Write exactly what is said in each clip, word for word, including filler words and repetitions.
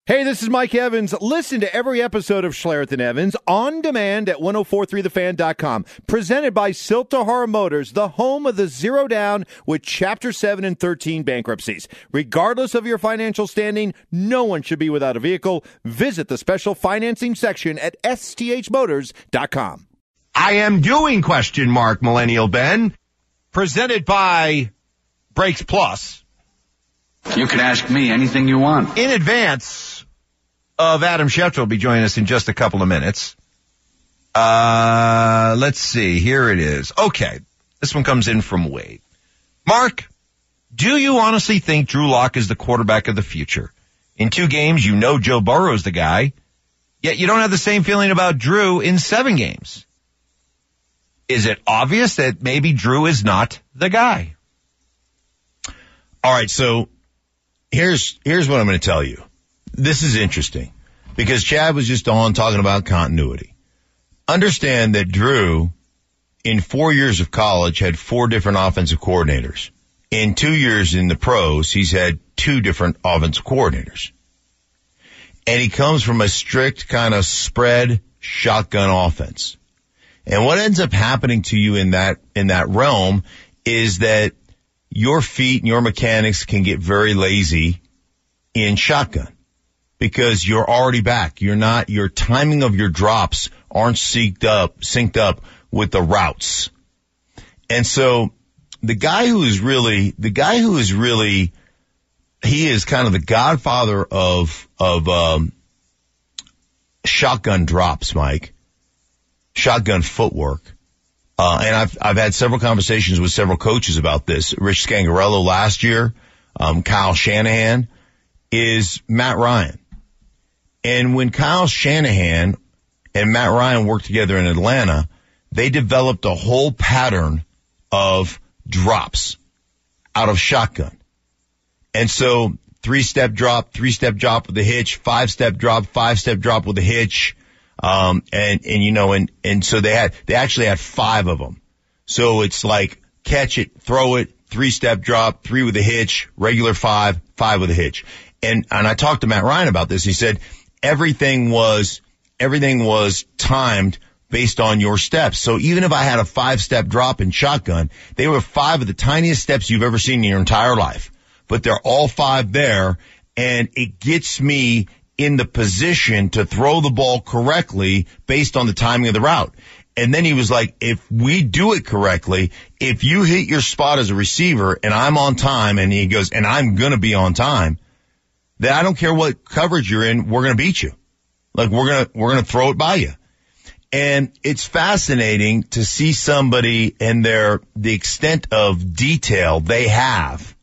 Hey, this is Mike Evans. Listen to every episode of Schlereth and Evans on demand at ten forty-three the fan dot com. Presented by Siltahara Motors, the home of the zero down with Chapter seven and thirteen bankruptcies. Regardless of your financial standing, no one should be without a vehicle. Visit the special financing section at S T H motors dot com. I am doing question mark, Millennial Ben. Presented by Brakes Plus. You can ask me anything you want. In advance of Adam Schefter will be joining us in just a couple of minutes. Uh, let's see. Here it is. Okay. This one comes in from Wade. Mark, do you honestly think Drew Lock is the quarterback of the future? In two games, you know Joe Burrow's the guy, yet you don't have the same feeling about Drew in seven games. Is it obvious that maybe Drew is not the guy? All right, so here's here's what I'm going to tell you. This is interesting because Chad was just on talking about continuity. Understand that Drew, in four years of college, had four different offensive coordinators. In two years in the pros, he's had two different offensive coordinators. And he comes from a strict kind of spread shotgun offense. And what ends up happening to you in that in that realm is that your feet and your mechanics can get very lazy in shotgun because you're already back. You're not, your timing of your drops aren't synced up, synced up with the routes. And so the guy who is really, the guy who is really, he is kind of the godfather of, of, um, shotgun drops, Mike, shotgun footwork. Uh, and I've, I've had several conversations with several coaches about this. Rich Scangarello last year, um, Kyle Shanahan, is Matt Ryan. And when Kyle Shanahan and Matt Ryan worked together in Atlanta, they developed a whole pattern of drops out of shotgun. And so three-step drop, three-step drop with a hitch, five-step drop, five-step drop with a hitch. Um, and, and, you know, and, and so they had, they actually had five of them. So it's like catch it, throw it, three step drop, three with a hitch, regular five, five with a hitch. And, and I talked to Matt Ryan about this. He said everything was, everything was timed based on your steps. So even if I had a five step drop in shotgun, they were five of the tiniest steps you've ever seen in your entire life, but they're all five there, and it gets me in the position to throw the ball correctly based on the timing of the route. And then he was like, if we do it correctly, if you hit your spot as a receiver and I'm on time, and he goes, and I'm going to be on time, then I don't care what coverage you're in, we're going to beat you. Like we're going to, we're going to throw it by you. And it's fascinating to see somebody and their, the extent of detail they have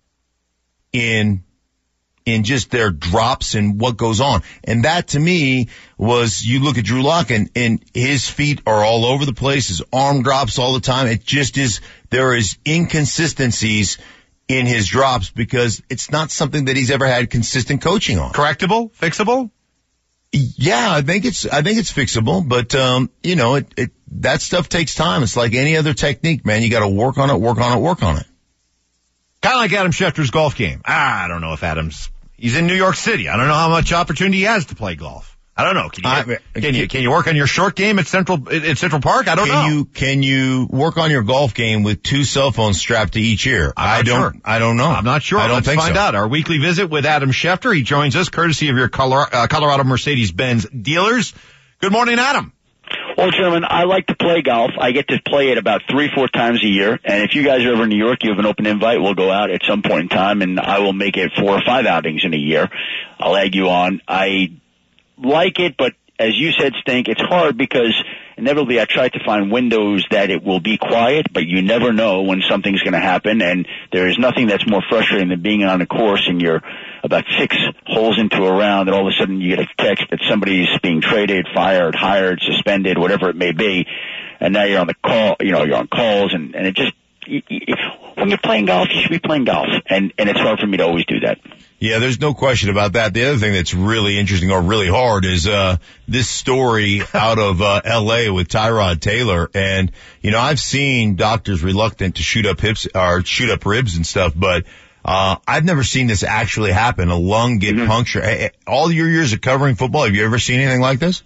in in just their drops and what goes on. And that to me was, you look at Drew Lock and, and his feet are all over the place. His arm drops all the time. It just is, there is inconsistencies in his drops because it's not something that he's ever had consistent coaching on. Correctable? Fixable? Yeah, I think it's, I think it's fixable, but, um, you know, it, it, that stuff takes time. It's like any other technique, man. You got to work on it, work on it, work on it. Kind of like Adam Schefter's golf game. Ah, I don't know if Adam's, he's in New York City. I don't know how much opportunity he has to play golf. I don't know. Can you, I, can you, can you work on your short game at Central, at Central Park? I don't can know. You, can you work on your golf game with two cell phones strapped to each ear? I don't, sure. I don't know. I'm not sure. I don't Let's think find so. out. Our weekly visit with Adam Schefter. He joins us courtesy of your Colorado, uh, Colorado Mercedes-Benz dealers. Good morning, Adam. Well, gentlemen, I like to play golf. I get to play it about three, four times a year. And if you guys are ever in New York, you have an open invite, we'll go out at some point in time, and I will make it four or five outings in a year. I'll egg you on. I like it, but as you said, Stink, it's hard because inevitably I try to find windows that it will be quiet, but you never know when something's going to happen. And there is nothing that's more frustrating than being on a course and you're about six holes into a round, and all of a sudden you get a text that somebody's being traded, fired, hired, suspended, whatever it may be, and now you're on the call, you know, you're on calls, and, and it just, you, you, when you're playing golf, you should be playing golf, and, and it's hard for me to always do that. Yeah, there's no question about that. The other thing that's really interesting or really hard is uh this story out of uh L A with Tyrod Taylor. And, you know, I've seen doctors reluctant to shoot up hips or shoot up ribs and stuff, but Uh, I've never seen this actually happen, a lung get Mm-hmm. punctured. All your years of covering football, have you ever seen anything like this?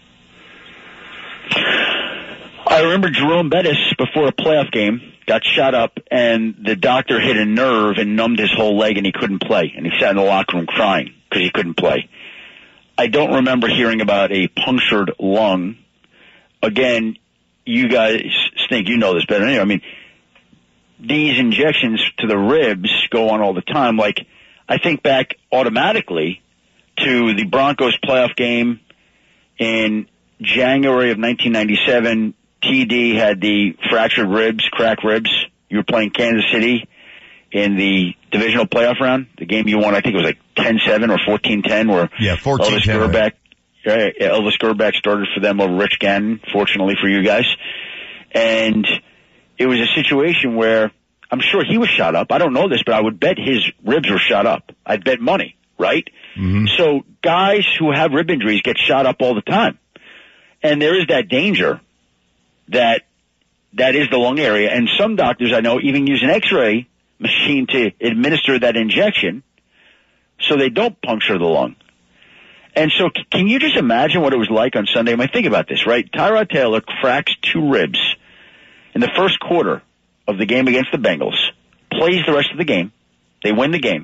I remember Jerome Bettis, before a playoff game, got shot up, and the doctor hit a nerve and numbed his whole leg, and he couldn't play. And he sat in the locker room crying because he couldn't play. I don't remember hearing about a punctured lung. Again, you guys think you know this better than anyone. I mean, these injections to the ribs go on all the time. Like, I think back automatically to the Broncos playoff game in January of nineteen ninety-seven. T D had the fractured ribs, cracked ribs. You were playing Kansas City in the divisional playoff round. The game you won, I think it was like ten seven or fourteen ten, where yeah, fourteen ten, Elvis Gerback, right? Elvis Gerback started for them over Rich Gannon, fortunately for you guys. And it was a situation where I'm sure he was shot up. I don't know this, but I would bet his ribs were shot up. I'd bet money, right? Mm-hmm. So guys who have rib injuries get shot up all the time. And there is that danger that that is the lung area. And some doctors I know even use an X-ray machine to administer that injection so they don't puncture the lung. And so c- can you just imagine what it was like on Sunday? I mean, think about this, right? Tyrod Taylor cracks two ribs in the first quarter of the game against the Bengals, plays the rest of the game. They win the game.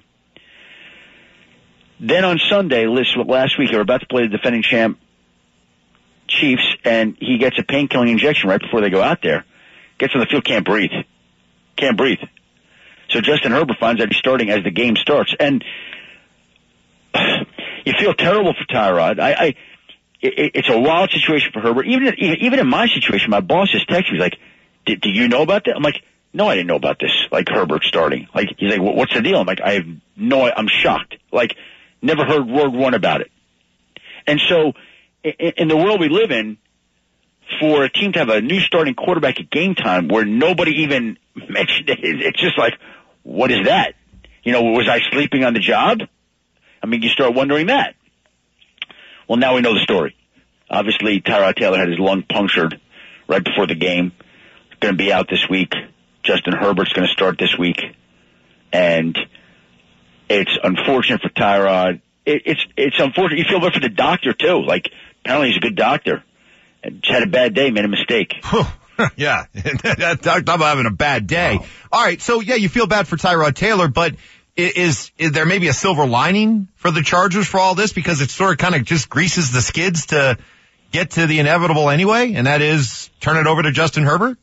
Then on Sunday, last week, they were about to play the defending champ Chiefs, and he gets a pain-killing injection right before they go out there. Gets on the field, can't breathe. Can't breathe. So Justin Herbert finds out he's starting as the game starts. And you feel terrible for Tyrod. I, I it, it's a wild situation for Herbert. Even even in my situation, my boss just texted me, like, did, do you know about that? I'm like, no, I didn't know about this. Like, Herbert starting. Like, he's like, what's the deal? I'm like, I have no, I'm shocked. Like, never heard word one about it. And so, in the world we live in, for a team to have a new starting quarterback at game time where nobody even mentioned it, it's just like, what is that? You know, was I sleeping on the job? I mean, you start wondering that. Well, now we know the story. Obviously, Tyrod Taylor had his lung punctured right before the game. Going to be out this week. Justin Herbert's going to start this week. And it's unfortunate for Tyrod. It, it's it's unfortunate. You feel bad for the doctor, too. Like, apparently he's a good doctor. And just had a bad day, made a mistake. Yeah, talk about having a bad day. Wow. All right, so yeah, you feel bad for Tyrod Taylor, but is, is there maybe a silver lining for the Chargers for all this? Because it sort of kind of just greases the skids to get to the inevitable anyway, and that is turn it over to Justin Herbert?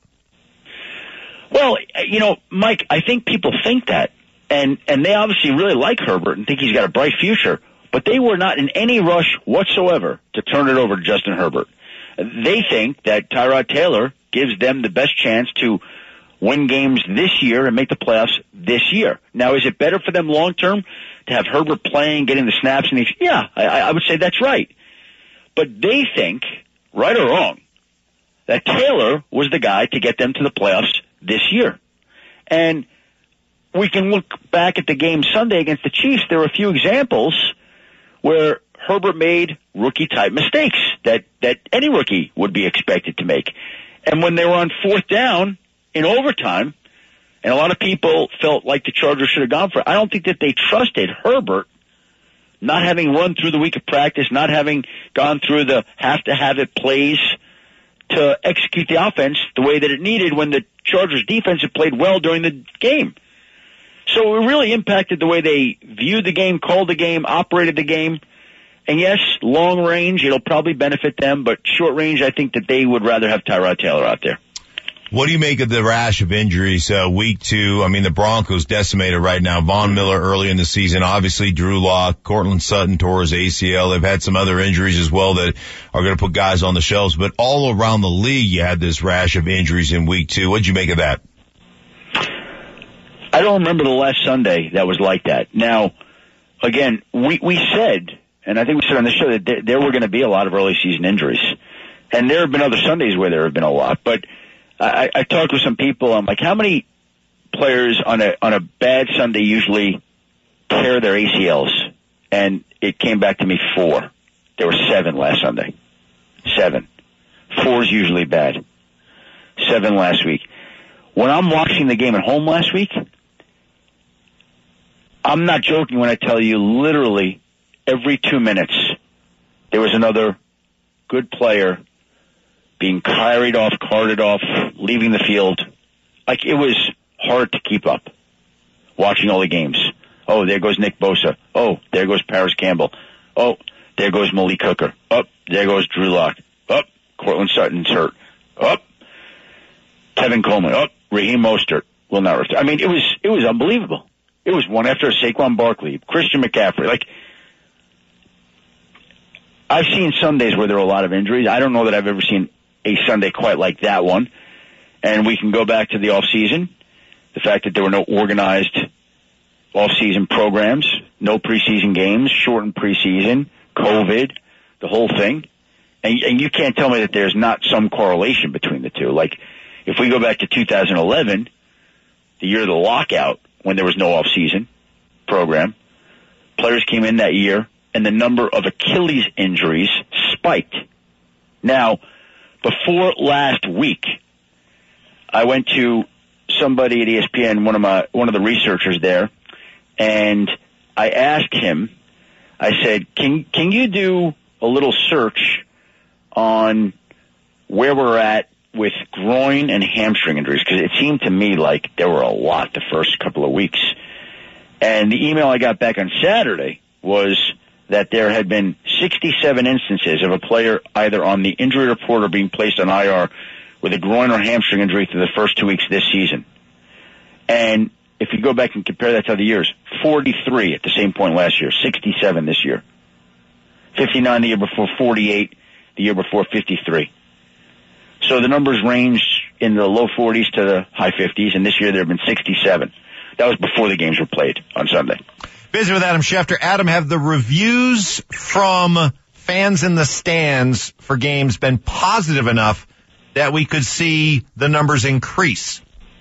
Well, you know, Mike, I think people think that. And, and they obviously really like Herbert and think he's got a bright future. But they were not in any rush whatsoever to turn it over to Justin Herbert. They think that Tyrod Taylor gives them the best chance to win games this year and make the playoffs this year. Now, is it better for them long term to have Herbert playing, getting the snaps? And the, yeah, I, I would say that's right. But they think, right or wrong, that Taylor was the guy to get them to the playoffs this year. And we can look back at the game Sunday against the Chiefs. There were a few examples where Herbert made rookie-type mistakes that, that any rookie would be expected to make. And when they were on fourth down in overtime, and a lot of people felt like the Chargers should have gone for it, I don't think that they trusted Herbert, not having run through the week of practice, not having gone through the have-to-have-it plays to execute the offense the way that it needed when the Chargers defense had played well during the game. So it really impacted the way they viewed the game, called the game, operated the game. And yes, long range, it'll probably benefit them, but short range, I think that they would rather have Tyrod Taylor out there. What do you make of the rash of injuries, uh, week two? I mean, the Broncos decimated right now. Von Miller early in the season, obviously Drew Lock, Cortland Sutton tore his A C L. They've had some other injuries as well that are going to put guys on the shelves, but all around the league, you had this rash of injuries in week two. What'd you make of that? I don't remember the last Sunday that was like that. Now, again, we, we said, and I think we said on the show that there, there were going to be a lot of early season injuries. And there have been other Sundays where there have been a lot, but I, I talked with some people. I'm like, how many players on a on a bad Sunday usually tear their A C Ls? And it came back to me four. There were seven last Sunday. Seven. Four is usually bad. Seven last week. When I'm watching the game at home last week, I'm not joking when I tell you literally every two minutes there was another good player being carried off, carted off, leaving the field. Like, it was hard to keep up watching all the games. Oh, there goes Nick Bosa. Oh, there goes Paris Campbell. Oh, there goes Malik Hooker. Up, oh, there goes Drew Lock. Up, oh, Cortland Sutton's hurt. Up, oh, Tevin Coleman. Up, oh, Raheem Mostert will not return. I mean, it was it was unbelievable. It was one after Saquon Barkley, Christian McCaffrey. Like, I've seen Sundays where there are a lot of injuries. I don't know that I've ever seen a Sunday quite like that one. And we can go back to the off season, the fact that there were no organized off-season programs, no preseason games, shortened preseason, COVID, the whole thing. And, and you can't tell me that there's not some correlation between the two. Like, if we go back to two thousand eleven, the year of the lockout, when there was no off-season program, players came in that year, and the number of Achilles injuries spiked. Now, before last week, I went to somebody at E S P N, one of my one of the researchers there, and I asked him, I said, can can you do a little search on where we're at with groin and hamstring injuries? Because it seemed to me like there were a lot the first couple of weeks. And the email I got back on Saturday was that there had been sixty-seven instances of a player either on the injury report or being placed on I R with a groin or hamstring injury through the first two weeks of this season. And if you go back and compare that to other years, forty-three at the same point last year, sixty-seven this year, fifty-nine the year before, forty-eight the year before, fifty-three. So the numbers range in the low forties to the high fifties, and this year there have been sixty-seven. That was before the games were played on Sunday. Busy with Adam Schefter. Adam, have the reviews from fans in the stands for games been positive enough that we could see the numbers increase?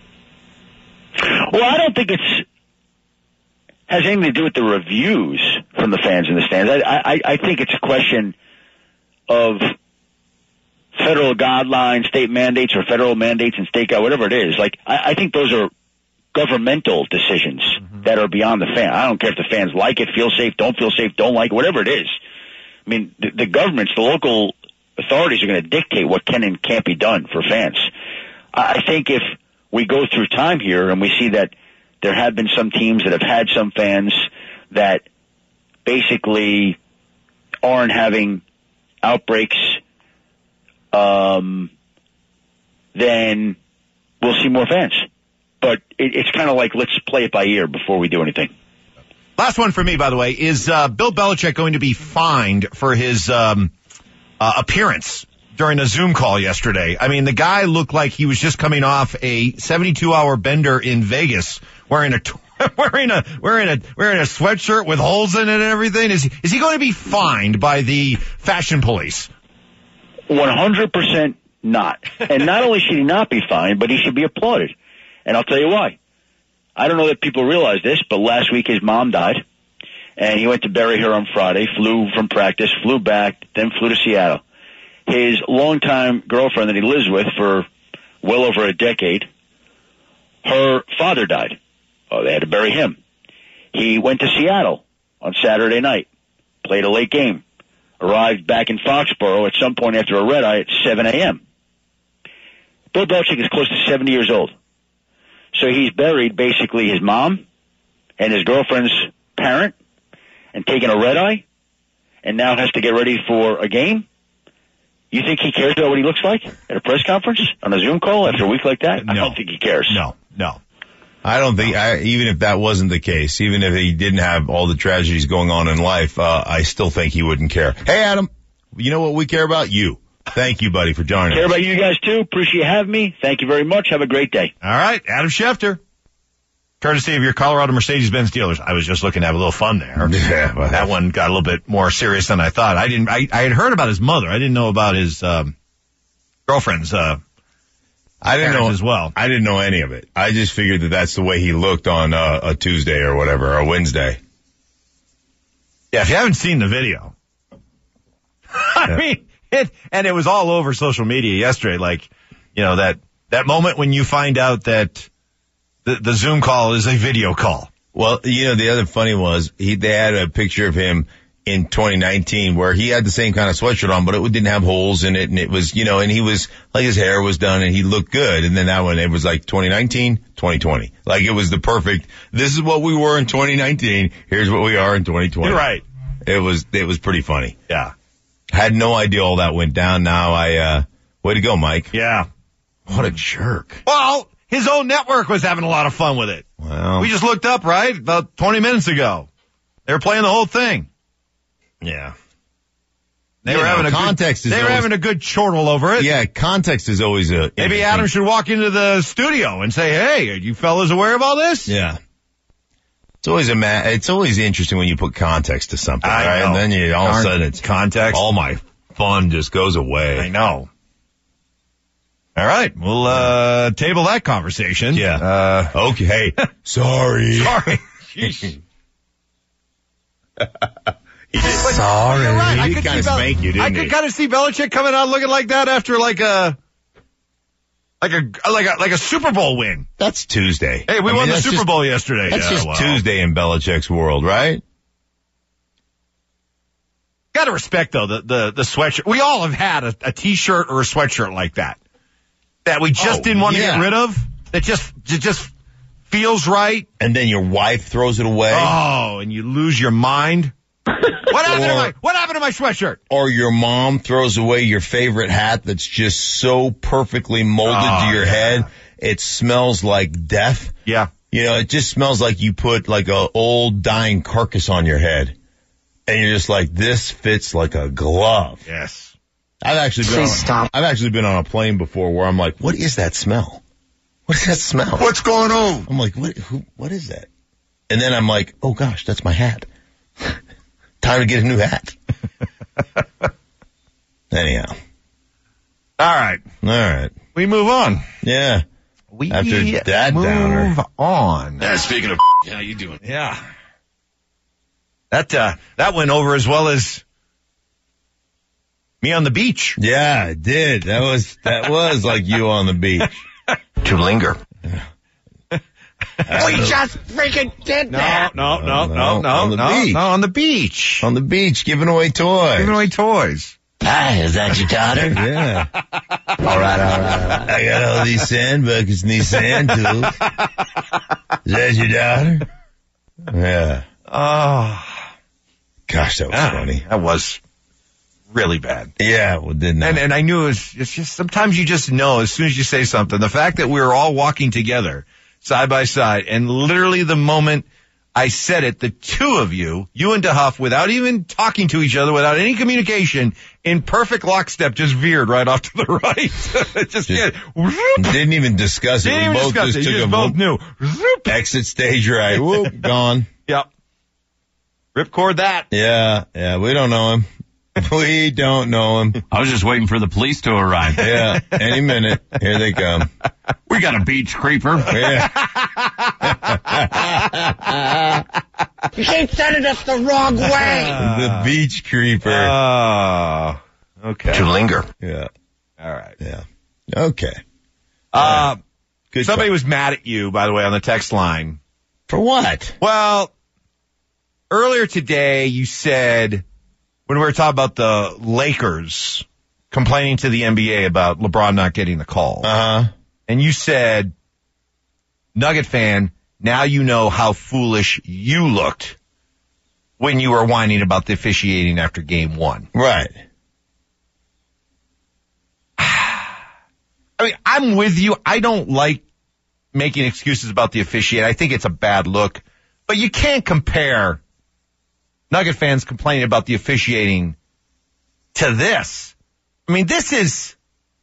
Well, I don't think it's has anything to do with the reviews from the fans in the stands. I, I, I think it's a question of federal guidelines, state mandates, or federal mandates and state guidelines, whatever it is. Like, I, I think those are governmental decisions mm-hmm. that are beyond the fan. I don't care if the fans like it, feel safe, don't feel safe, don't like it, whatever it is. I mean, the, the governments, the local authorities are going to dictate what can and can't be done for fans. I think if we go through time here and we see that there have been some teams that have had some fans that basically aren't having outbreaks, um, then we'll see more fans. But it, it's kind of like, let's play it by ear before we do anything. Last one for me, by the way, is uh, Bill Belichick going to be fined for his um, uh, appearance during a Zoom call yesterday? I mean, the guy looked like he was just coming off a seventy-two hour bender in Vegas, wearing a wearing a wearing a wearing a sweatshirt with holes in it and everything. Is is he going to be fined by the fashion police? One hundred percent not. And not only should he not be fined, but he should be applauded. And I'll tell you why. I don't know that people realize this, but last week his mom died, and he went to bury her on Friday, flew from practice, flew back, then flew to Seattle. His longtime girlfriend that he lives with for well over a decade, her father died. Oh, they had to bury him. He went to Seattle on Saturday night, played a late game, arrived back in Foxborough at some point after a red eye at seven a.m. Bill Belichick is close to seventy years old. So he's buried basically his mom and his girlfriend's parent and taken a red eye and now has to get ready for a game. You think he cares about what he looks like at a press conference on a Zoom call after a week like that? No. I don't think he cares. No, no. I don't think, I, even if that wasn't the case, even if he didn't have all the tragedies going on in life, uh, I still think he wouldn't care. Hey, Adam, you know what we care about? You. Thank you, buddy, for joining Care us. about you guys, too. Appreciate you having me. Thank you very much. Have a great day. All right, Adam Schefter. Courtesy of your Colorado Mercedes-Benz dealers. I was just looking to have a little fun there. Yeah, well, that one got a little bit more serious than I thought. I didn't. I, I had heard about his mother. I didn't know about his um, girlfriend's. Uh, I didn't know as well. I didn't know any of it. I just figured that that's the way he looked on uh, a Tuesday or whatever, or a Wednesday. Yeah, if you haven't seen the video, I yeah. mean. It, and it was all over social media yesterday, like, you know, that, that moment when you find out that the, the Zoom call is a video call. Well, you know, the other funny was he they had a picture of him in twenty nineteen where he had the same kind of sweatshirt on, but it didn't have holes in it, and it was, you know, and he was, like his hair was done and he looked good. And then that one, it was like twenty nineteen, twenty twenty. Like it was the perfect, this is what we were in twenty nineteen, here's what we are in twenty twenty. You're right. It was, it was pretty funny. Yeah. Had no idea all that went down. Now I, uh, way to go, Mike. Yeah. What a jerk. Well, his own network was having a lot of fun with it. Well, We just looked up, right? About twenty minutes ago. They were playing the whole thing. yeah. They You were know, having a context good, is They were always- having a good chortle over it. Yeah, context is always a. Maybe Adam should walk into the studio and say, "Hey, are you fellas aware of all this?" Yeah. It's always a ma- it's always interesting when you put context to something, I right? know. And then you all of a Darn sudden it's context. all my fun just goes away. I know. All right, we'll uh table that conversation. Yeah. Uh, Okay. Sorry. sorry. Sheesh. Sorry. You're right. I He could kind of see Bel- spanked you, didn't I he? could kind of see Belichick coming out looking like that after like a like a like a like a Super Bowl win. That's Tuesday. Hey, we I mean, won the that's Super just- Bowl yesterday. That's Yeah, just well. Tuesday in Belichick's world, right? Got to respect though the the the sweatshirt. We all have had a, a t-shirt or a sweatshirt like that that we just Oh, didn't want to yeah. get rid of. That just it just feels right. And then your wife throws it away. Oh, and you lose your mind. What happened to Or- my What happened to my sweatshirt? Or your mom throws away your favorite hat that's just so perfectly molded Oh, to your yeah. head. It smells like death. Yeah. You know, it just smells like you put like a old dying carcass on your head. And you're just like, this fits like a glove. Yes. I've actually been Please on, stop. I've actually been on a plane before where I'm like, what is that smell? What is that smell? What's going on? I'm like, what, who, what is that? And then I'm like, oh gosh, that's my hat. Time to get a new hat. Anyhow. All right. All right. We move on. Yeah. We After that move downer. on. Yeah, speaking of how you doing? Yeah. That uh, that went over as well as me on the beach. Yeah, it did. That was, that was like you on the beach. To linger. We just freaking did No, that. no, no, No, no, no, on the no, beach. no, on the beach. On the beach, giving away toys. Giving away toys. Hi, is that your daughter? Yeah. all right, all right, all right. I got all these sand buckets and these sand tools. Is that your daughter? Yeah. Oh, Gosh, that was ah, funny. that was really bad. Yeah, well, didn't that? And and I knew it was, it's just sometimes you just know as soon as you say something. The fact that we were all walking together side by side, and literally the moment I said it, the two of you, you and DeHuff, without even talking to each other, without any communication, in perfect lockstep, just veered right off to the right. It just, Just- yeah, Didn't even discuss it. didn't We even both discuss just it. took You just a both whoop, knew. Zoop. exit stage right. Whoop, gone. Yep. Ripcord that. Yeah, yeah, we don't know him. We don't know him. I was just waiting for the police to arrive. Yeah, any minute. Here they come. We got a beach creeper. Yeah. You keep sending us the wrong way. The beach creeper. Oh, okay. To linger. Yeah, All right. yeah. Okay. Uh, Good somebody stuff. was mad at you, by the way, on the text line. For what? Well, earlier today you said, when we were talking about the Lakers complaining to the N B A about LeBron not getting the call, Uh-huh. and you said, Nugget fan, now you know how foolish you looked when you were whining about the officiating after game one. Right. I mean, I'm with you. I don't like making excuses about the officiate. I think it's a bad look, but you can't compare Nugget fans complaining about the officiating to this. I mean, this is,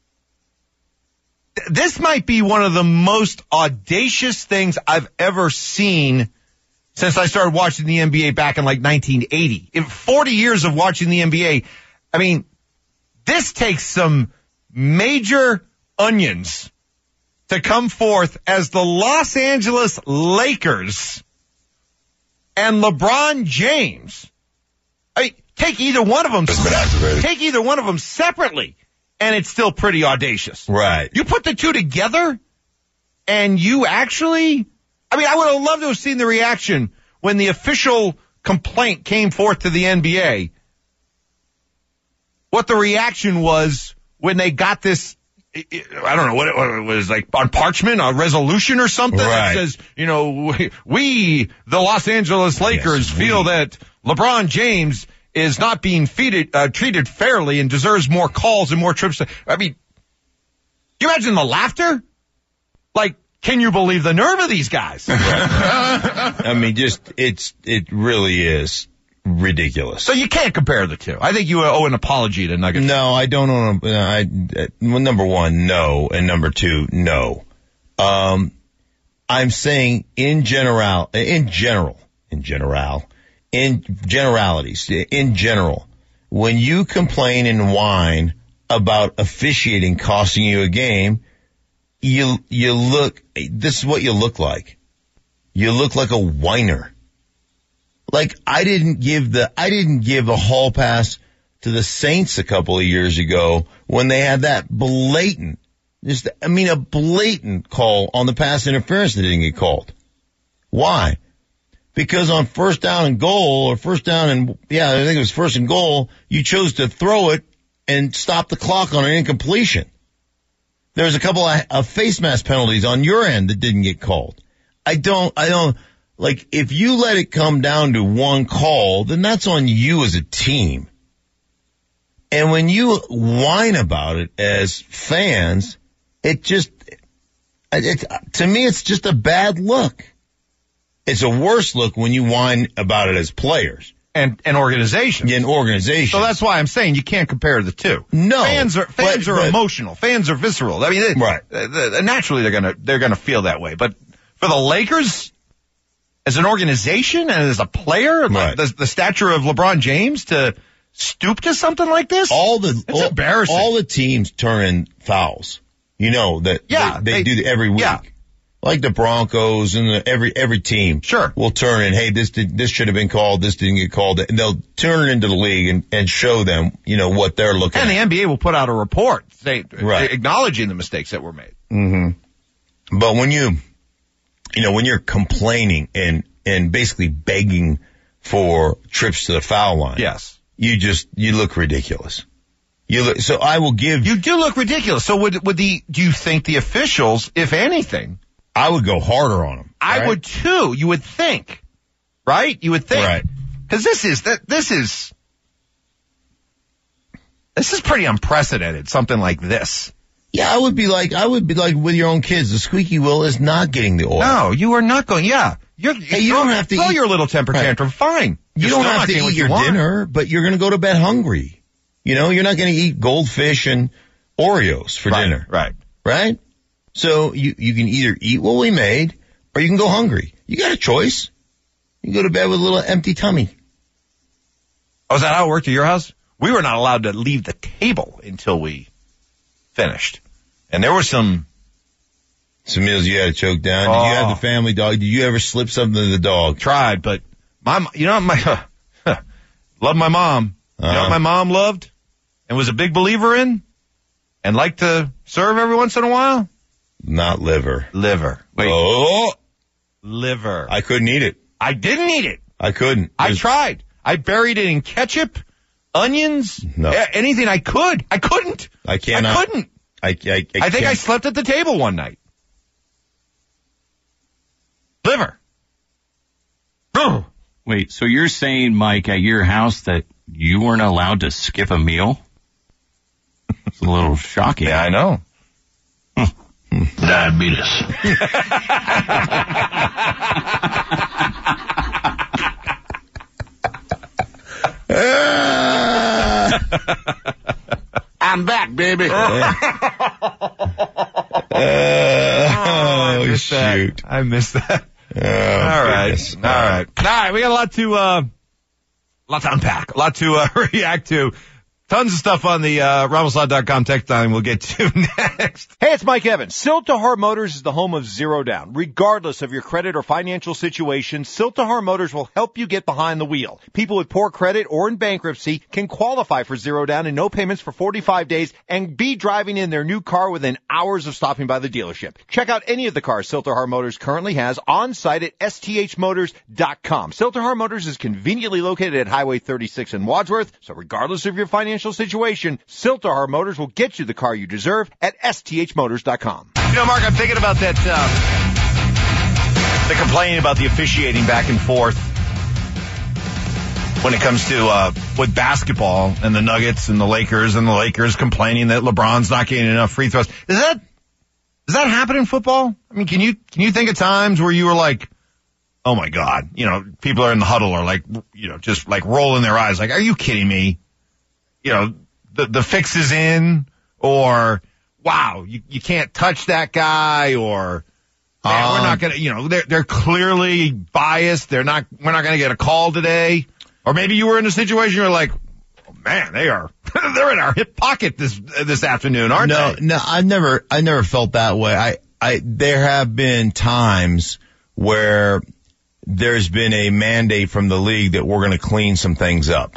this might be one of the most audacious things I've ever seen since I started watching the N B A back in like nineteen eighty. In forty years of watching the N B A, I mean, this takes some major onions to come forth as the Los Angeles Lakers and LeBron James. I mean, take either one of them, take either one of them separately, and it's still pretty audacious. Right. You put the two together, and you actually I mean, I would have loved to have seen the reaction when the official complaint came forth to the N B A. What the reaction was when they got this, I don't know what it, what it was, like on parchment, a resolution or something right. that says, you know, we, we the Los Angeles Lakers, yes, feel we. that LeBron James is not being feeded, uh, treated fairly and deserves more calls and more trips. To, I mean, can you imagine the laughter? Like, can you believe the nerve of these guys? I mean, just, it's, it really is ridiculous. So you can't compare the two. I think you owe an apology to Nuggets. No, I don't owe, I, well, number one, no, and number two, no. Um, I'm saying in general, in general, in general, in generalities, in general, when you complain and whine about officiating costing you a game, you, you look, this is what you look like. You look like a whiner. Like, I didn't give the, I didn't give a hall pass to the Saints a couple of years ago when they had that blatant, just, I mean, a blatant call on the pass interference that didn't get called. Why? Because on first down and goal, or first down and, yeah, I think it was first and goal, you chose to throw it and stop the clock on an incompletion. There was a couple of, of face mask penalties on your end that didn't get called. I don't, I don't, Like, if you let it come down to one call, then that's on you as a team. And when you whine about it as fans, it just, it, to me, it's just a bad look. It's a worse look when you whine about it as players. And, and organizations. Yeah, an organization. So that's why I'm saying you can't compare the two. No. Fans are, fans but, are but, emotional. Fans are visceral. I mean, they, right. Uh, naturally they're gonna, they're gonna feel that way. But for the Lakers, as an organization and as a player, right. the, the stature of LeBron James to stoop to something like this? All the, it's all, embarrassing. All the teams turn in fouls. You know that yeah, they, they, they do every week. Yeah. Like the Broncos and the, every, every team. Sure. Will turn in, hey, this did, this should have been called, this didn't get called. And they'll turn it into the league and, and show them, you know, what they're looking and at. And the N B A will put out a report say, right. acknowledging the mistakes that were made. Mm-hmm. But when you, you know, when you're complaining and, and basically begging for trips to the foul line. Yes. You just, you look ridiculous. You look, so I will give. You do look ridiculous. So would, would the, do you think the officials, if anything, I would go harder on them. I right? would too. You would think, right? You would think. Right. Cause this is, that, this is, this is pretty unprecedented, something like this. Yeah, I would be like, I would be like with your own kids. The squeaky wheel is not getting the oil. No, you are not going, yeah. You're, you hey, you throw, don't have to throw eat your little temper right. tantrum. Fine. You You're don't still have not to getting eat what your you want. dinner, but you're going to go to bed hungry. You know, you're not going to eat goldfish and Oreos for right, dinner. Right. Right? So you, you can either eat what we made or you can go hungry. You got a choice. You can go to bed with a little empty tummy. Oh, is that how it worked at your house? We were not allowed to leave the table until we finished. And there were some... Some meals you had to choke down. Oh. Did you have the family dog? Did you ever slip something to the dog? Tried, but my, you know, my, love my mom. You Uh-huh. know what my mom loved and was a big believer in and liked to serve every once in a while? Not liver. Liver. Wait. Oh, Liver. I couldn't eat it. I didn't eat it. I couldn't. I There's- tried. I buried it in ketchup, onions, No. a- anything I could. I couldn't. I cannot. I couldn't. I, I, I, I think I can't. slept at the table one night. Liver. Oh. Wait, so you're saying, Mike, at your house that you weren't allowed to skip a meal? It's a little shocking. Yeah, I know. Diabetes. I'm back, baby. Uh, oh, missed shoot. That. I missed that. Oh, All right. goodness. All right. All right. We got a lot to, uh, a lot to unpack, a lot to uh, react to. Tons of stuff on the uh, Ramoslaw dot com text line we'll get to next. Hey, it's Mike Evans. Siltahar Motors is the home of Zero Down. Regardless of your credit or financial situation, Siltahar Motors will help you get behind the wheel. People with poor credit or in bankruptcy can qualify for Zero Down and no payments for forty-five days and be driving in their new car within hours of stopping by the dealership. Check out any of the cars Siltahar Motors currently has on site at S T H motors dot com. Siltahar Motors is conveniently located at Highway thirty-six in Wadsworth, so regardless of your financial situation, Siltahar Motors will get you the car you deserve at S T H motors dot com. You know, Mark, I'm thinking about that, uh, the complaining about the officiating back and forth when it comes to, uh, with basketball and the Nuggets and the Lakers and the Lakers complaining that LeBron's not getting enough free throws. Is that, does that happen in football? I mean, can you, can you think of times where you were like, oh my God, you know, people are in the huddle are like, you know, just like rolling their eyes like, are you kidding me? You know, the, the fix is in, or, wow, you, you can't touch that guy, or, man, um, we're not gonna, you know, they're, they're clearly biased. They're not, we're not gonna get a call today. Or maybe you were in a situation where like, oh, man, they are, they're in our hip pocket this, this afternoon, aren't no, they? No, no, I never, I never felt that way. I, I, there have been times where there's been a mandate from the league that we're going to clean some things up.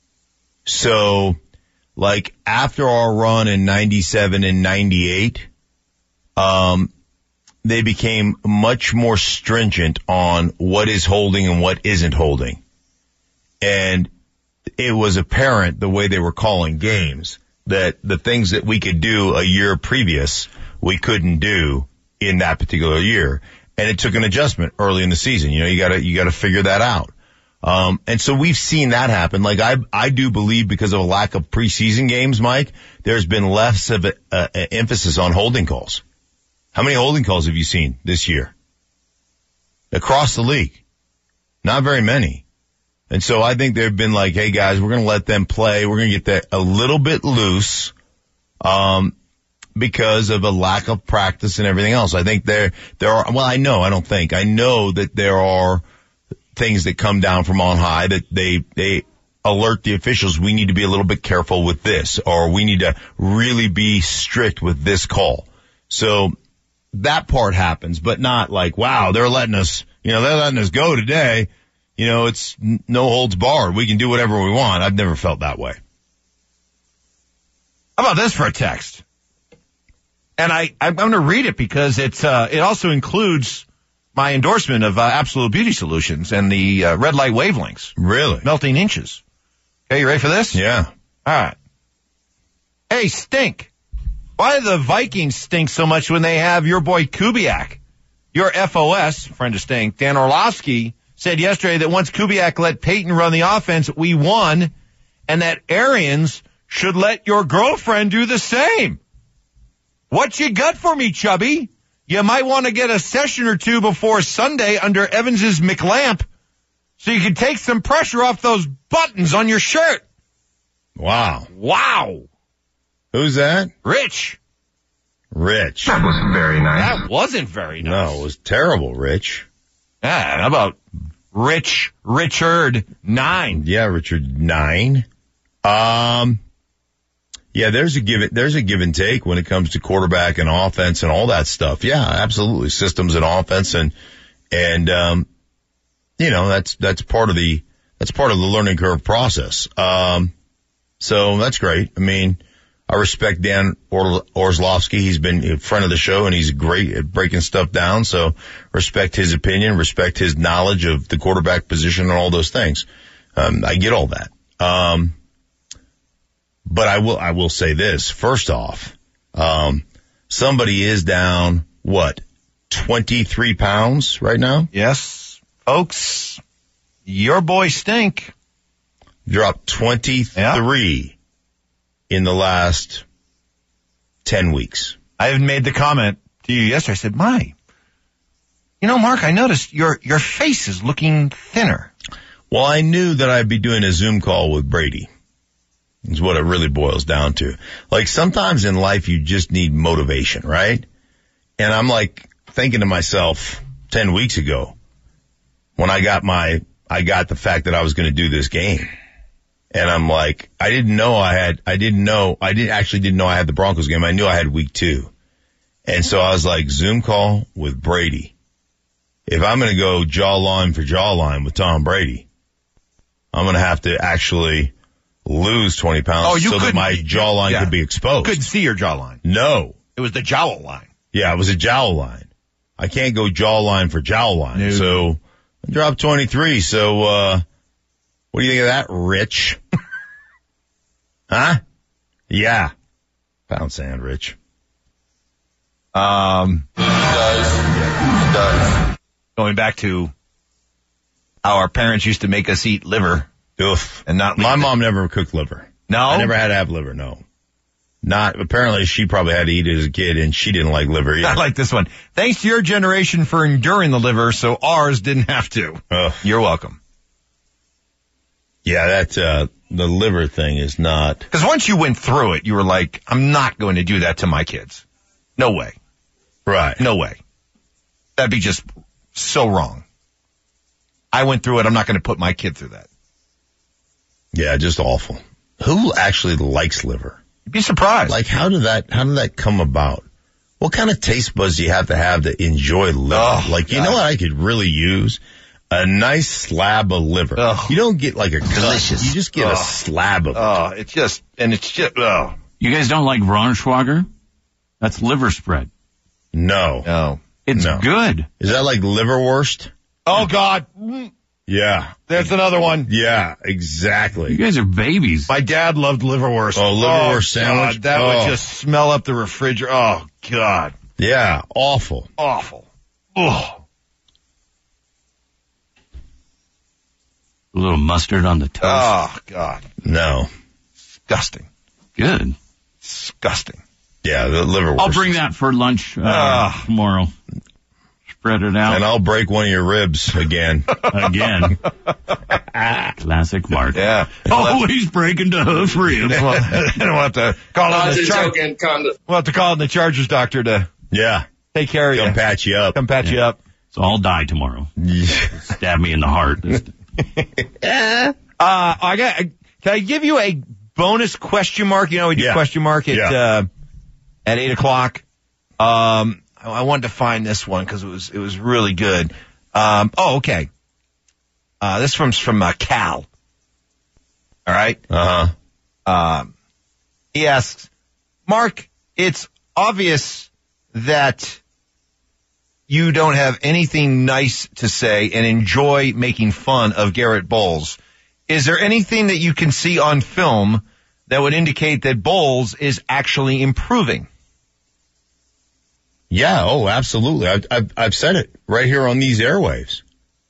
So, like, after our run in ninety-seven and ninety-eight, um, they became much more stringent on what is holding and what isn't holding. And it was apparent the way they were calling games that the things that we could do a year previous, we couldn't do in that particular year. And it took an adjustment early in the season. You know, you gotta, you gotta figure that out. Um, and so we've seen that happen. Like I, I do believe because of a lack of preseason games, Mike, there's been less of an emphasis on holding calls. How many holding calls have you seen this year? Across the league? Not very many. And so I think they've been like, hey guys, we're going to let them play. We're going to get that a little bit loose, um, because of a lack of practice and everything else. I think there, there are, well, I know, I don't think, I know that there are things that come down from on high that they, they alert the officials. We need to be a little bit careful with this, or we need to really be strict with this call. So that part happens, but not like, wow, they're letting us, you know, they're letting us go today. You know, it's no holds barred. We can do whatever we want. I've never felt that way. How about this for a text? And I, I'm going to read it because it's, uh, it also includes my endorsement of uh, Absolute Beauty Solutions and the uh, red light wavelengths. Really? Melting inches. Okay, you ready for this? Yeah. All right. Hey, Stink. Why do the Vikings stink so much when they have your boy Kubiak? Your F O S, friend of Stink, Dan Orlovsky, said yesterday that once Kubiak let Peyton run the offense, we won, and that Arians should let your girlfriend do the same. What you got for me, Chubby? You might want to get a session or two before Sunday under Evans's McLamp so you can take some pressure off those buttons on your shirt. Wow. Wow. Who's that? Rich. Rich. That wasn't very nice. That wasn't very nice. No, it was terrible, Rich. Yeah, how about Rich, Richard nine? Yeah, Richard nine. Um, yeah, there's a give it, there's a give and take when it comes to quarterback and offense and all that stuff. Yeah, absolutely. Systems and offense and, and, um, you know, that's, that's part of the, that's part of the learning curve process. Um, so that's great. I mean, I respect Dan or- Orlovsky. He's been in front of the show and he's great at breaking stuff down. So respect his opinion, respect his knowledge of the quarterback position and all those things. Um, I get all that. Um, but I will, I will say this. First off, um, somebody is down, what, twenty-three pounds right now? Yes, folks. Your boy Stink dropped twenty-three. Yeah. In the last ten weeks. I even made the comment to you yesterday. I said, my, you know, Mark, I noticed your, your face is looking thinner. Well, I knew that I'd be doing a Zoom call with Brady. Is what it really boils down to. Like sometimes in life you just need motivation, right? And I'm like thinking to myself ten weeks ago when I got my, I got the fact that I was going to do this game. And I'm like, I didn't know I had, I didn't know, I didn't actually didn't know I had the Broncos game. I knew I had week two. And so I was like, Zoom call with Brady. If I'm going to go jawline for jawline with Tom Brady, I'm going to have to actually lose twenty pounds Oh, you so that couldn't- my jawline yeah. could be exposed. Couldn't see your jawline. No. It was the jowl line. Yeah, it was a jowl line. I can't go jawline for jawline. No. So I dropped twenty-three. So, uh, what do you think of that, Rich? Huh? Yeah. Pound sand, Rich. Um, He does. He does. going back to how our parents used to make us eat liver Oof. and not My leave it. mom never cooked liver. No? I never had to have liver, no. Not, apparently she probably had to eat it as a kid and she didn't like liver either. I like this one. Thanks to your generation for enduring the liver, so ours didn't have to. Ugh. You're welcome. Yeah, that, uh, the liver thing is not. Because once you went through it, you were like, I'm not going to do that to my kids. No way. Right. No way. That'd be just so wrong. I went through it. I'm not going to put my kid through that. Yeah, just awful. Who actually likes liver? You'd be surprised. Like, how did that, how did that come about? What kind of taste buds do you have to have to enjoy liver? Oh, like, you God. know what I could really use? A nice slab of liver. Oh. You don't get like a delicious. You just get Oh. a slab of it. oh, it's just, and it's just, oh, You guys don't like Braunschweiger? That's liver spread. No. no. It's No. good. Is that like liverwurst? Oh, God. Mm, Yeah. There's another one. Yeah, You exactly. guys are babies. My dad loved liverwurst. Oh, liverwurst God, sandwich? that Oh. would just smell up the refrigerator. Oh, God. Yeah, awful. Awful. Oh. A little mustard on the toast. Oh, God. No. Disgusting. Good. Disgusting. Yeah, the liverwurst. I'll bring that for lunch uh, Ah. tomorrow. Spread it out And I'll break one of your ribs again. again. Classic Mark. Yeah. Always breaking the hoof ribs. We'll, we'll have to call I in was the just char- joking, kinda. We'll have to call in the Chargers doctor to Yeah. take care of Come you. patch you up. Come patch you up. So I'll die tomorrow. Stab me in the heart. Uh, I got. Can I give you a bonus question mark? You know, we do Yeah. question mark at Yeah. uh, at eight o'clock. Um, I, I wanted to find this one because it was it was really good. Um, oh, okay. Uh, this one's from uh, Cal. All right. Uh-huh. Um, he asks, Mark, it's obvious that you don't have anything nice to say and enjoy making fun of Garrett Bowles. Is there anything that you can see on film that would indicate that Bowles is actually improving? Yeah, oh, absolutely. I've, I've, I've said it right here on these airwaves.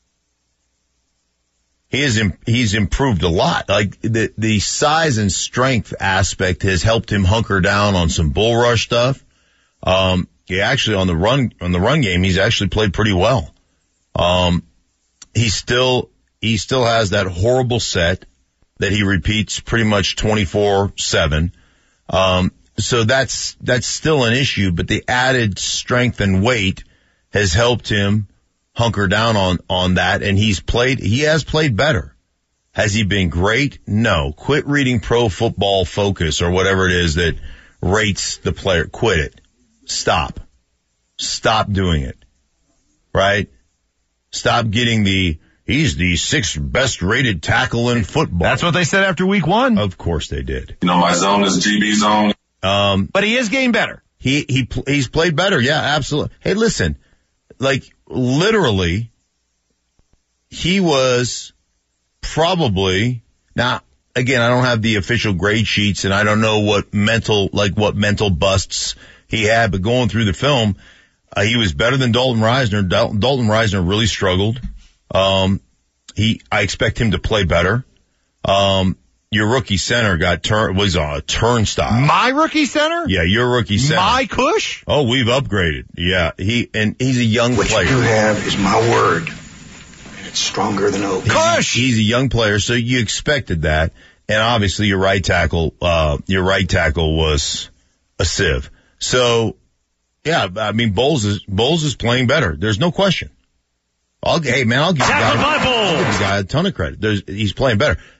He is, im- he's improved a lot. Like the, the size and strength aspect has helped him hunker down on some bull rush stuff. Um, he actually on the run, on the run game, he's actually played pretty well. Um, he still, he still has that horrible set that he repeats pretty much twenty-four seven. Um, so that's, that's still an issue, but the added strength and weight has helped him hunker down on, on that. And he's played, he has played better. Has he been great? No. Quit reading Pro Football Focus or whatever it is that rates the player. Quit it. Stop. Stop doing it. Right? Stop getting the, he's the sixth best rated tackle in football. That's what they said after week one. Of course they did. You know, my zone is G B zone. Um, But he is getting better. He, he, pl- he's played better. Yeah, absolutely. Hey, listen, like literally he was probably now again, I don't have the official grade sheets and I don't know what mental, like what mental busts he had, but going through the film, uh, he was better than Dalton Reisner. Dal- Dalton Reisner really struggled. Um, he, I expect him to play better. Um, your rookie center got turn, was on a turnstile. My rookie center? Yeah, your rookie center. My Cush? Oh, we've upgraded. Yeah, he and he's a young What player. you do have is my word, and it's stronger than oak. Cush! He's a young player, so you expected that. And obviously, your right tackle, uh, your right tackle was a sieve. So, yeah, I mean, Bowles is Bowles is playing better. There's no question. I'll hey man, I'll give the guy, I'll give the guy a ton of credit. There's, he's playing better.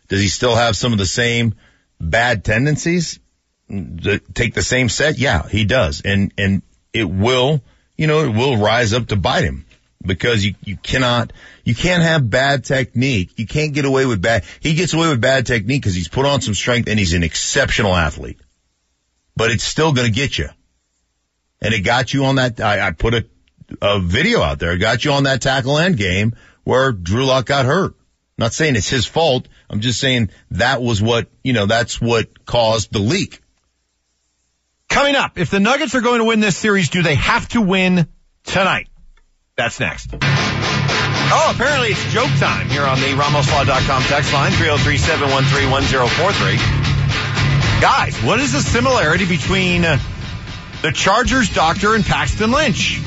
Does he still have some of the same bad tendencies? Take the same set? Yeah, he does. And, and it will, you know, it will rise up to bite him because you, you cannot, you can't have bad technique. You can't get away with bad, he gets away with bad technique because he's put on some strength and he's an exceptional athlete. But it's still going to get you. And it got you on that, I, I put a, a video out there. It got you on that tackle end game where Drew Lock got hurt. I'm not saying it's his fault. I'm just saying that was what, you know, that's what caused the leak. Coming up, if the Nuggets are going to win this series, do they have to win tonight? That's next. Oh, apparently it's joke time here on the Ramos Law dot com text line, three oh three, seven one three, one oh four three. Guys, what is the similarity between uh, the Chargers doctor and Paxton Lynch?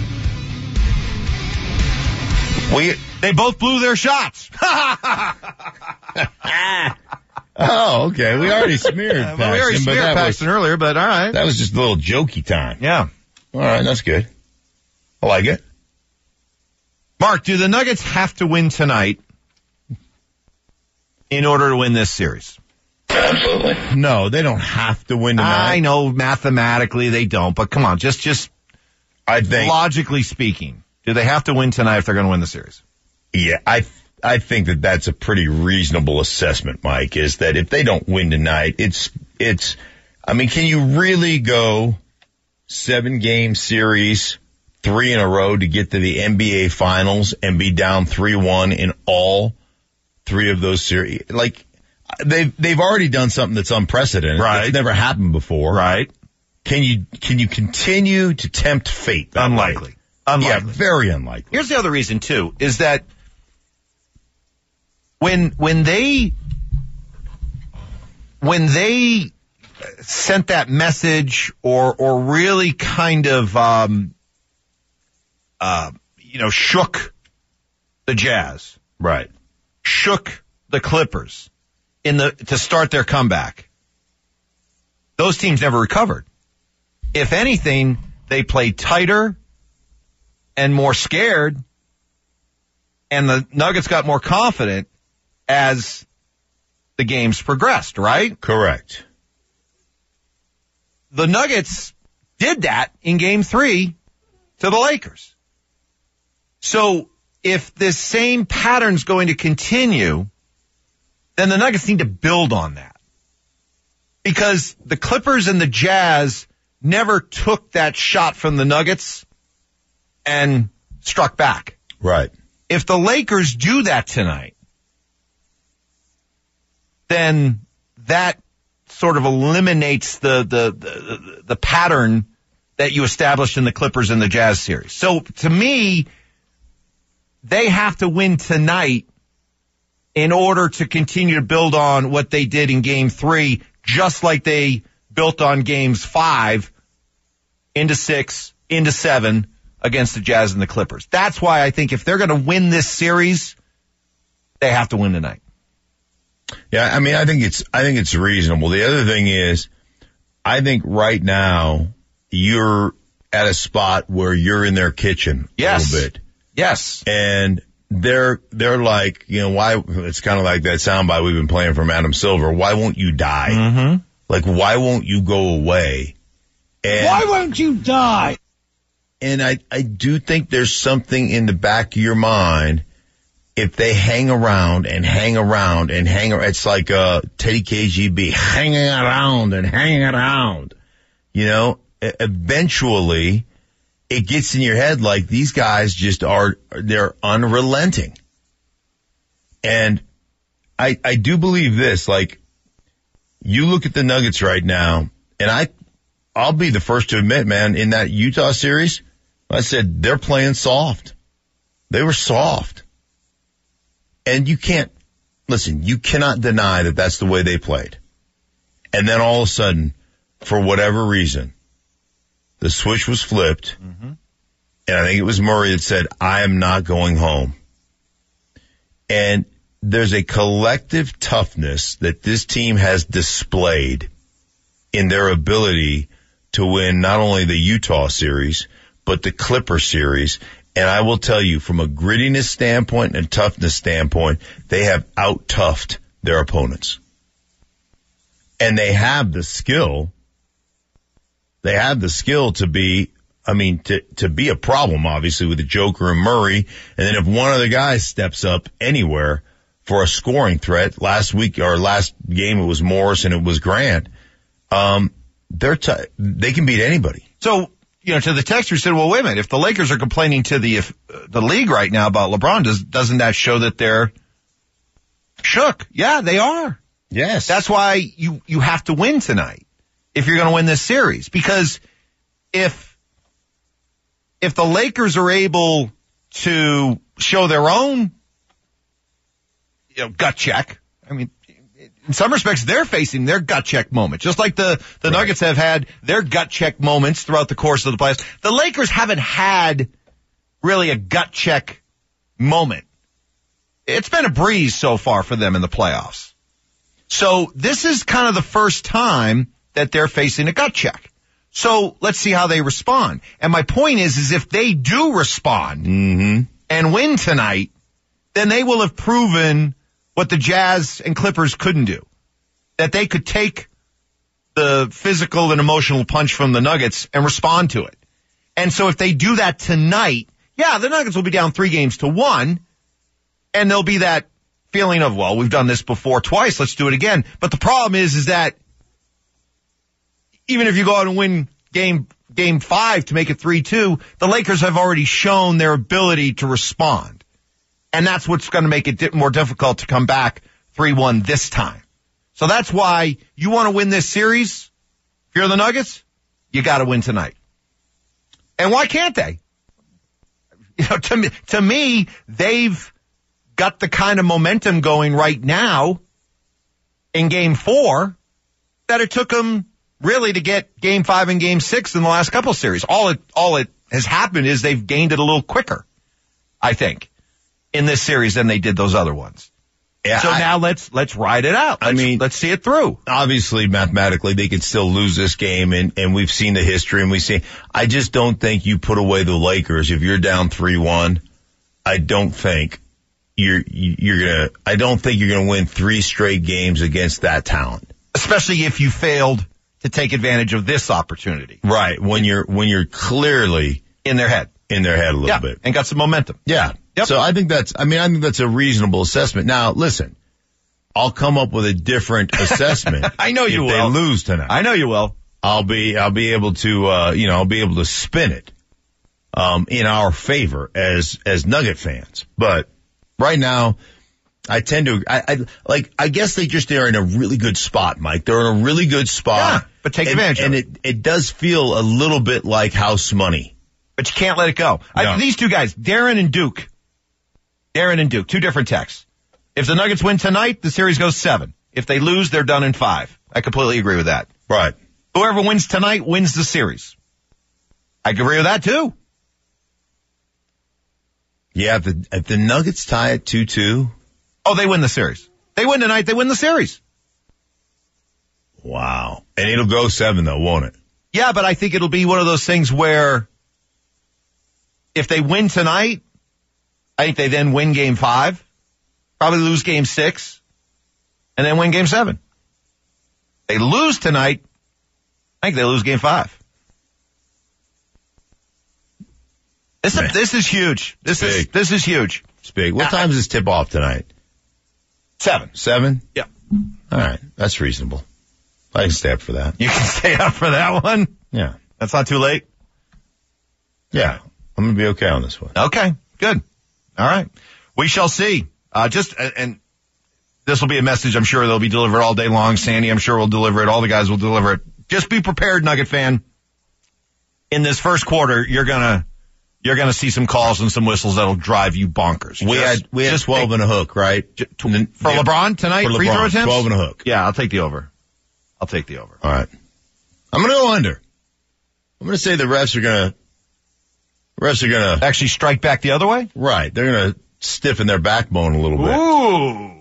We, they both blew their shots. Oh, okay. We already smeared Paxton. Well, we already smeared Paxton was, earlier, but all right. That was just a little jokey time. Yeah. All right, that's good. I like it. Mark, do the Nuggets have to win tonight in order to win this series? Absolutely. No, they don't have to win tonight. I know mathematically they don't, but come on, just just I think logically speaking, do they have to win tonight if they're going to win the series? Yeah, I I think that that's a pretty reasonable assessment, Mike, is that if they don't win tonight, it's it's I mean, can you really go seven game series, three in a row to get to the N B A finals and be down three one in all three of those series? Like They've, they've already done something that's unprecedented. Right. It's never happened before. Right. Can you, can you continue to tempt fate? Unlikely. Way? Unlikely. Yeah, very unlikely. Here's the other reason too, is that when, when they, when they sent that message or, or really kind of, um, uh, you know, shook the Jazz. Right. Shook the Clippers. In the, to start their comeback. Those teams never recovered. If anything, they played tighter and more scared, and the Nuggets got more confident as the games progressed, right? Correct. The Nuggets did that in game three to the Lakers. So if this same pattern's going to continue, then the Nuggets need to build on that. Because the Clippers and the Jazz never took that shot from the Nuggets and struck back. Right. If the Lakers do that tonight, then that sort of eliminates the, the, the, the pattern that you established in the Clippers and the Jazz series. So to me, they have to win tonight in order to continue to build on what they did in game three, just like they built on games five into six, into seven against the Jazz and the Clippers. That's why I think if they're going to win this series, they have to win tonight. Yeah, I mean, I think it's, I think it's reasonable. The other thing is, I think right now you're at a spot where you're in their kitchen yes. a little bit. Yes. And They're, they're like, you know, why, it's kind of like that soundbite we've been playing from Adam Silver. Why won't you die? Mm-hmm. Like, why won't you go away? And, why won't you die? And I, I do think there's something in the back of your mind. If they hang around and hang around and hang around, it's like, uh, Teddy K G B hanging around and hanging around, you know, eventually, it gets in your head like these guys just are, they're unrelenting. And I, I do believe this, like, you look at the Nuggets right now, and I, I'll be the first to admit, man, in that Utah series, I said they're playing soft. They were soft. And you can't, listen, you cannot deny that that's the way they played. And then all of a sudden, for whatever reason, the switch was flipped, mm-hmm. and I think it was Murray that said, I am not going home. And there's a collective toughness that this team has displayed in their ability to win not only the Utah series, but the Clipper series. And I will tell you, from a grittiness standpoint and a toughness standpoint, they have out-toughed their opponents. And they have the skill. They have the skill to be, I mean, to, to be a problem, obviously, with the Joker and Murray. And then if one of the guys steps up anywhere for a scoring threat, last week or last game it was Morris and it was Grant, um, they're t- they can beat anybody. So, you know, to the texter said, well, wait a minute, if the Lakers are complaining to the, if, uh, the league right now about LeBron, does, doesn't that show that they're shook? Yeah, they are. Yes. That's why you, you have to win tonight if you're going to win this series. Because if, if the Lakers are able to show their own, you know, gut check, I mean, in some respects, they're facing their gut check moment, just like the, the right. Nuggets have had their gut check moments throughout the course of the playoffs. The Lakers haven't had really a gut check moment. It's been a breeze so far for them in the playoffs. So this is kind of the first time that they're facing a gut check. So let's see how they respond. And my point is, is if they do respond mm-hmm. and win tonight, then they will have proven what the Jazz and Clippers couldn't do. That they could take the physical and emotional punch from the Nuggets and respond to it. And so if they do that tonight, yeah, the Nuggets will be down three games to one, and there'll be that feeling of, well, we've done this before twice, let's do it again. But the problem is, is that even if you go out and win game, game five to make it three two, the Lakers have already shown their ability to respond. And that's what's going to make it more difficult to come back three one this time. So that's why you want to win this series. If you're the Nuggets, you got to win tonight. And why can't they? You know, to me, to me, they've got the kind of momentum going right now in game four that it took them really to get game five and game six in the last couple of series. All it, all it has happened is they've gained it a little quicker, I think, in this series than they did those other ones. Yeah, so I, now let's, let's ride it out. Let's, I mean, let's see it through. Obviously, mathematically, they could still lose this game, and, and we've seen the history, and we see, I just don't think you put away the Lakers if you're down three one. I don't think you're, you're gonna, I don't think you're gonna win three straight games against that talent. Especially if you failed to take advantage of this opportunity. Right. When you're, when you're clearly in their head, in their head a little yeah, bit. And got some momentum. Yeah. Yep. So I think that's, I mean, I think that's a reasonable assessment. Now, listen, I'll come up with a different assessment. I know you if will. They lose tonight. I know you will. I'll be, I'll be able to, uh, you know, I'll be able to spin it, um, in our favor as, as Nugget fans. But right now, I tend to, I, I, like, I guess they just, they're in a really good spot, Mike. They're in a really good spot. Yeah, but take and, advantage of and it. And it, it does feel a little bit like house money. But you can't let it go. No. I, these two guys, Darren and Duke. Darren and Duke, two different texts. If the Nuggets win tonight, the series goes seven. If they lose, they're done in five. I completely agree with that. Right. Whoever wins tonight wins the series. I agree with that too. Yeah, if the, if the Nuggets tie at two two. Oh, they win the series. They win tonight, they win the series. Wow. And it'll go seven though, won't it? Yeah, but I think it'll be one of those things where if they win tonight, I think they then win game five, probably lose game six, and then win game seven. They lose tonight, I think they lose game five. This, is, this is huge. This is, this is huge. It's big. What time does this tip off tonight? Seven. Seven? Yeah. All right. That's reasonable. I can stay up for that. You can stay up for that one? Yeah. That's not too late? Yeah. I'm going to be okay on this one. Okay. Good. All right. We shall see. Uh, just, and this will be a message I'm sure they'll be delivered all day long. Sandy, I'm sure will deliver it. All the guys will deliver it. Just be prepared, Nugget fan. In this first quarter, you're gonna, you're gonna see some calls and some whistles that'll drive you bonkers. We just, had, we had just twelve take, and a hook, right? For yeah, LeBron tonight, for free LeBron, throw attempts? twelve and a hook. Yeah, I'll take the over. I'll take the over. All right. I'm gonna go under. I'm gonna say the refs are gonna, refs are gonna actually strike back the other way? Right. They're gonna stiffen their backbone a little bit. Ooh.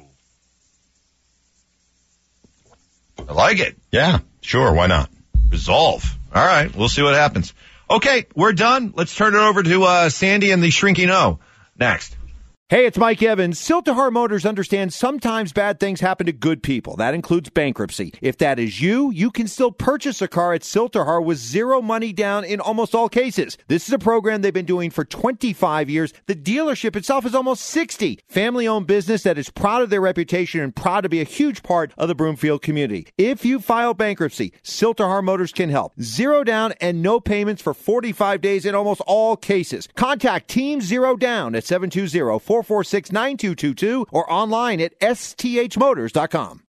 I like it. Yeah, sure. Why not? Resolve. All right. We'll see what happens. Okay. We're done. Let's turn it over to, uh, Sandy and the Shrinking O next. Hey, it's Mike Evans. Siltahar Motors understands sometimes bad things happen to good people. That includes bankruptcy. If that is you, you can still purchase a car at Siltahar with zero money down in almost all cases. This is a program they've been doing for twenty-five years. The dealership itself is almost sixty. Family-owned business that is proud of their reputation and proud to be a huge part of the Broomfield community. If you file bankruptcy, Siltahar Motors can help. Zero down and no payments for forty-five days in almost all cases. Contact Team Zero Down at seven two zero, four four six, nine two two two or online at S T H motors dot com.